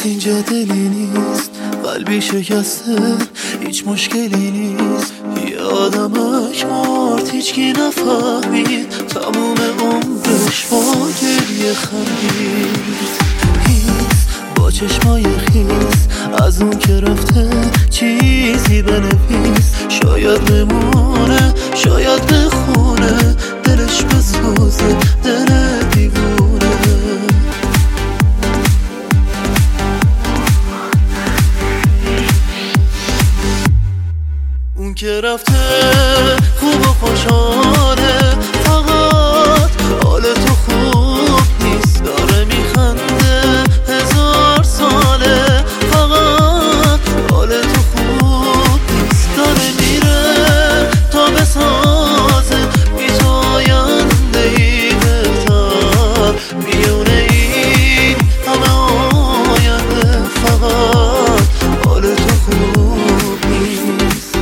اینجا دلی نیست، قلبی شکسته، هیچ مشکلی نیست. یه آدمک مرد هیچکی نفهمید، تموم عمرش با گریه خندید. هیس با چشمای خیس از اون که رفته چیزی بنویس. شاید بمونه شاید بخونه، دلش بسوزه دل دیوونه. اون که رفته خوب و خوشحاله، فقط حال تو خوب نیست. داره میخنده 1000 ساله، فقط حال تو خوب نیست. داره میره تا بسازه بی تو آینده ای بهتر. میونه این همه آینده، فقط حال تو خوب نیست.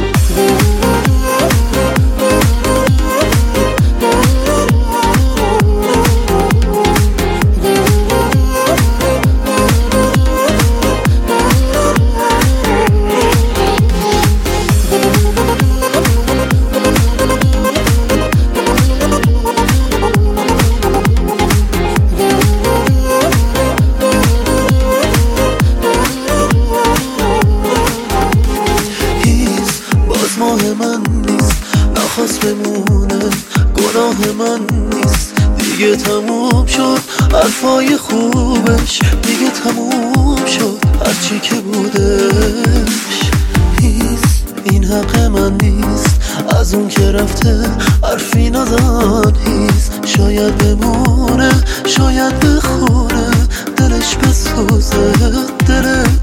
ماه من نیست، نخواست بمونه، گناه من نیست. دیگه تموم شد حرفای خوبش، دیگه تموم شد هرچی که بودش. این حق من نیست، از اون که رفته حرفی نزن. شاید بمونه شاید بخونه، دلش بسوزه دل